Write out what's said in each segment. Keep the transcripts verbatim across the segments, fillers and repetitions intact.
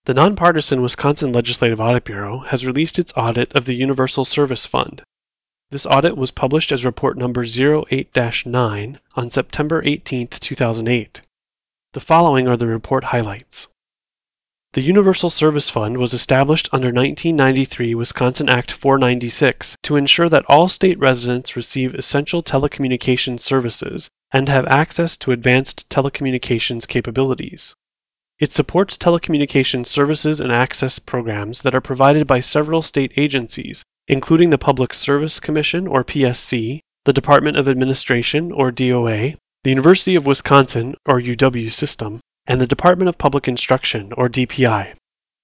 The nonpartisan Wisconsin Legislative Audit Bureau has released its audit of the Universal Service Fund. This audit was published as report number zero eight dash nine on September eighteenth, two thousand eight. The following are the report highlights. The Universal Service Fund was established under nineteen ninety-three Wisconsin Act four ninety-six to ensure that all state residents receive essential telecommunications services and have access to advanced telecommunications capabilities. It supports telecommunications services and access programs that are provided by several state agencies, including the Public Service Commission, or P S C, the Department of Administration, or D O A, the University of Wisconsin, or U W System, and the Department of Public Instruction, or D P I.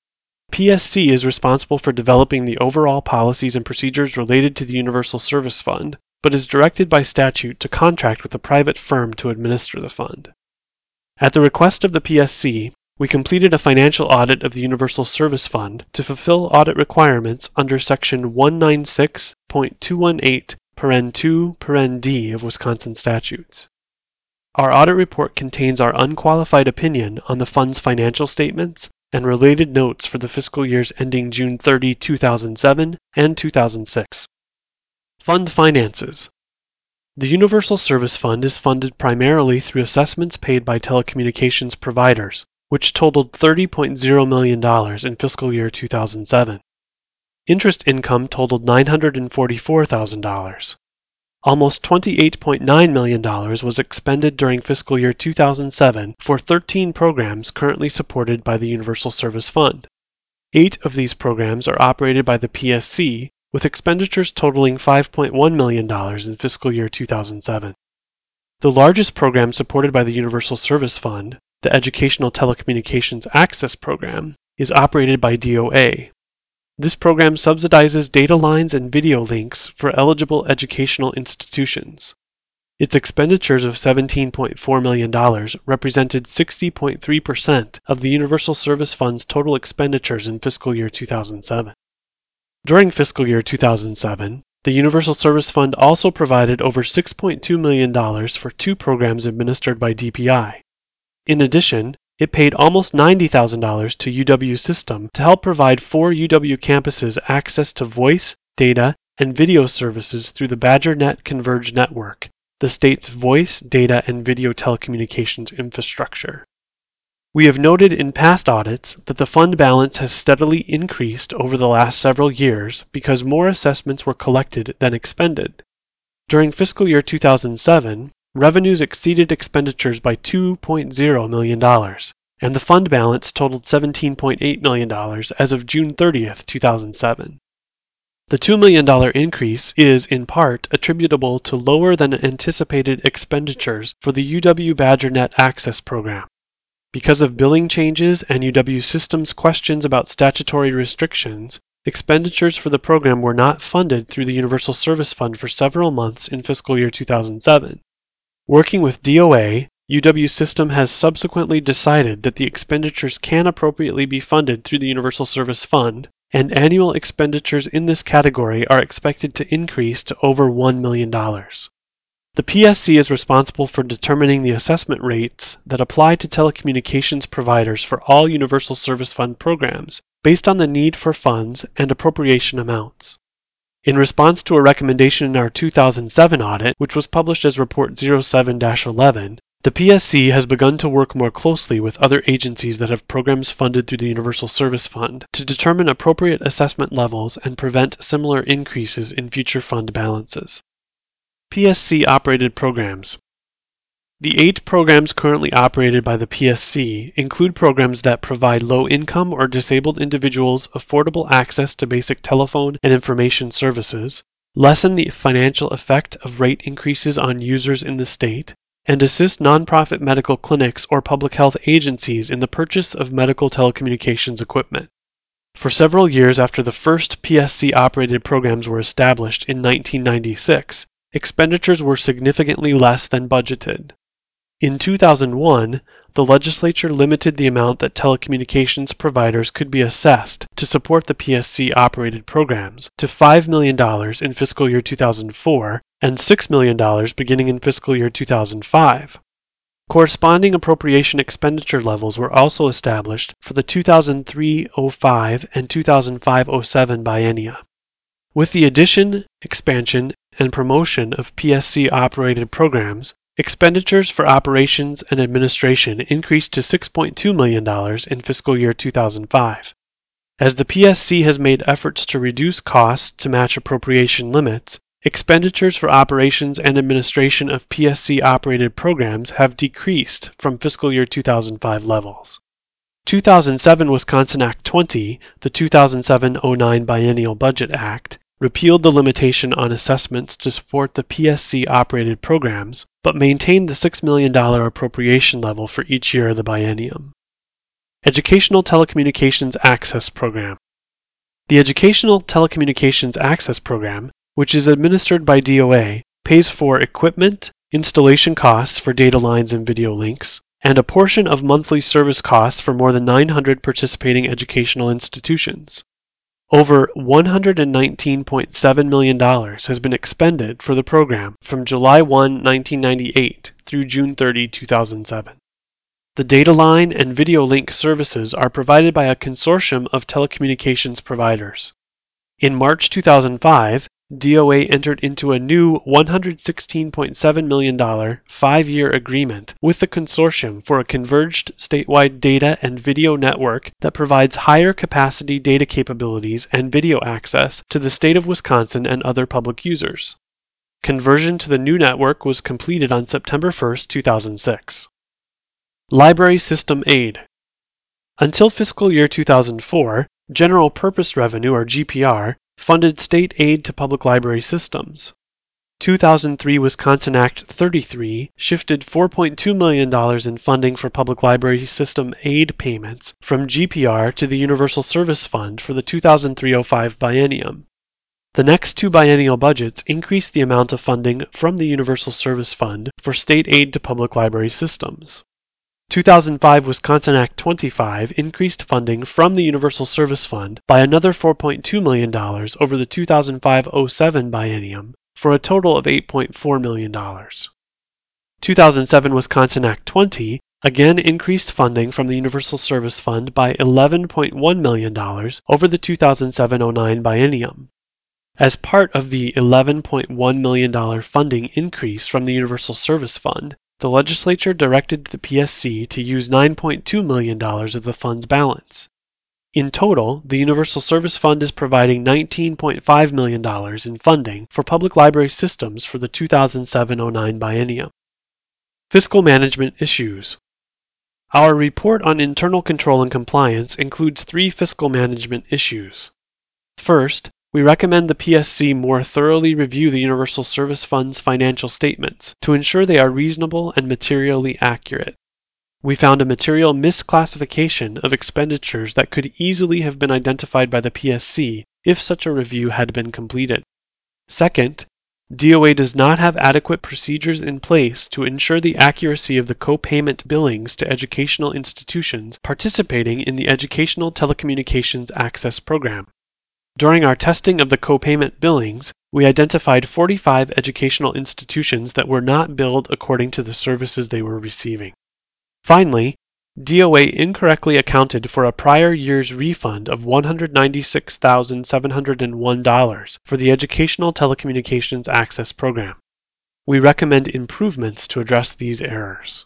P S C is responsible for developing the overall policies and procedures related to the Universal Service Fund, but is directed by statute to contract with a private firm to administer the fund. At the request of the P S C, we completed a financial audit of the Universal Service Fund to fulfill audit requirements under Section one ninety-six point two eighteen, paren two, paren D of Wisconsin statutes. Our audit report contains our unqualified opinion on the fund's financial statements and related notes for the fiscal years ending June thirtieth, two thousand seven and two thousand six. Fund finances. The Universal Service Fund is funded primarily through assessments paid by telecommunications providers, which totaled thirty point zero million dollars in fiscal year two thousand seven. Interest income totaled nine hundred forty-four thousand dollars. Almost twenty-eight point nine million dollars was expended during fiscal year two thousand seven for thirteen programs currently supported by the Universal Service Fund. Eight of these programs are operated by the P S C, with expenditures totaling five point one million dollars in fiscal year two thousand seven. The largest program supported by the Universal Service Fund, the Educational Telecommunications Access Program, is operated by D O A. This program subsidizes data lines and video links for eligible educational institutions. Its expenditures of seventeen point four million dollars represented sixty point three percent of the Universal Service Fund's total expenditures in fiscal year two thousand seven. During fiscal year two thousand seven, the Universal Service Fund also provided over six point two million dollars for two programs administered by D P I. In addition, it paid almost ninety thousand dollars to U W System to help provide four U W campuses access to voice, data, and video services through the BadgerNet Converge network, the state's voice, data, and video telecommunications infrastructure. We have noted in past audits that the fund balance has steadily increased over the last several years because more assessments were collected than expended. During fiscal year two thousand seven, revenues exceeded expenditures by two point zero million dollars, and the fund balance totaled seventeen point eight million dollars as of June thirtieth, two thousand seven. The two million dollars increase is, in part, attributable to lower than anticipated expenditures for the U W BadgerNet Access Program. Because of billing changes and U W Systems' questions about statutory restrictions, expenditures for the program were not funded through the Universal Service Fund for several months in fiscal year two thousand seven. Working with D O A, U W System has subsequently decided that the expenditures can appropriately be funded through the Universal Service Fund, and annual expenditures in this category are expected to increase to over one million dollars. The P S C is responsible for determining the assessment rates that apply to telecommunications providers for all Universal Service Fund programs, based on the need for funds and appropriation amounts. In response to a recommendation in our two thousand seven audit, which was published as Report zero seven dash eleven, the P S C has begun to work more closely with other agencies that have programs funded through the Universal Service Fund to determine appropriate assessment levels and prevent similar increases in future fund balances. P S C-operated programs. The eight programs currently operated by the P S C include programs that provide low-income or disabled individuals affordable access to basic telephone and information services, lessen the financial effect of rate increases on users in the state, and assist nonprofit medical clinics or public health agencies in the purchase of medical telecommunications equipment. For several years after the first P S C-operated programs were established in nineteen ninety-six, expenditures were significantly less than budgeted. In two thousand one, the legislature limited the amount that telecommunications providers could be assessed to support the P S C-operated programs to five million dollars in fiscal year two thousand four and six million dollars beginning in fiscal year two thousand five. Corresponding appropriation expenditure levels were also established for the two thousand three oh five and two thousand five oh seven biennia. With the addition, expansion, and promotion of P S C-operated programs, expenditures for operations and administration increased to six point two million dollars in fiscal year two thousand five. As the P S C has made efforts to reduce costs to match appropriation limits, expenditures for operations and administration of P S C-operated programs have decreased from fiscal year two thousand five levels. two thousand seven Wisconsin Act twenty, the two thousand seven oh nine Biennial Budget Act, repealed the limitation on assessments to support the P S C-operated programs, but maintained the six million dollars appropriation level for each year of the biennium. Educational Telecommunications Access Program. The Educational Telecommunications Access Program, which is administered by D O A, pays for equipment, installation costs for data lines and video links, and a portion of monthly service costs for more than nine hundred participating educational institutions. Over one hundred nineteen point seven million dollars has been expended for the program from July first, nineteen ninety-eight through June thirtieth, two thousand seven. The data line and video link services are provided by a consortium of telecommunications providers. In March two thousand five, D O A entered into a new one hundred sixteen point seven million dollars five-year agreement with the consortium for a converged statewide data and video network that provides higher capacity data capabilities and video access to the state of Wisconsin and other public users. Conversion to the new network was completed on September first, two thousand six. Library System Aid. Until fiscal year two thousand four, General Purpose Revenue, or G P R, funded state aid to public library systems. two thousand three Wisconsin Act thirty-three shifted four point two million dollars in funding for public library system aid payments from G P R to the Universal Service Fund for the two thousand three oh five biennium. The next two biennial budgets increased the amount of funding from the Universal Service Fund for state aid to public library systems. two thousand five Wisconsin Act twenty-five increased funding from the Universal Service Fund by another four point two million dollars over the two thousand five oh seven biennium for a total of eight point four million dollars. two thousand seven Wisconsin Act twenty again increased funding from the Universal Service Fund by eleven point one million dollars over the two thousand seven oh nine biennium. As part of the eleven point one million dollars funding increase from the Universal Service Fund, the legislature directed the P S C to use nine point two million dollars of the fund's balance. In total, the Universal Service Fund is providing nineteen point five million dollars in funding for public library systems for the two thousand seven oh nine biennium. Fiscal Management Issues. Our report on internal control and compliance includes three fiscal management issues. First, we recommend the P S C more thoroughly review the Universal Service Fund's financial statements to ensure they are reasonable and materially accurate. We found a material misclassification of expenditures that could easily have been identified by the P S C if such a review had been completed. Second, D O A does not have adequate procedures in place to ensure the accuracy of the co-payment billings to educational institutions participating in the Educational Telecommunications Access Program. During our testing of the co-payment billings, we identified forty-five educational institutions that were not billed according to the services they were receiving. Finally, D O A incorrectly accounted for a prior year's refund of one hundred ninety-six thousand seven hundred one dollars for the Educational Telecommunications Access Program. We recommend improvements to address these errors.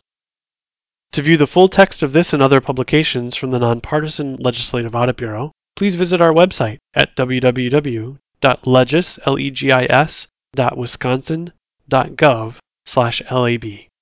To view the full text of this and other publications from the Nonpartisan Legislative Audit Bureau, please visit our website at w w w dot legis dot wisconsin dot gov slash lab.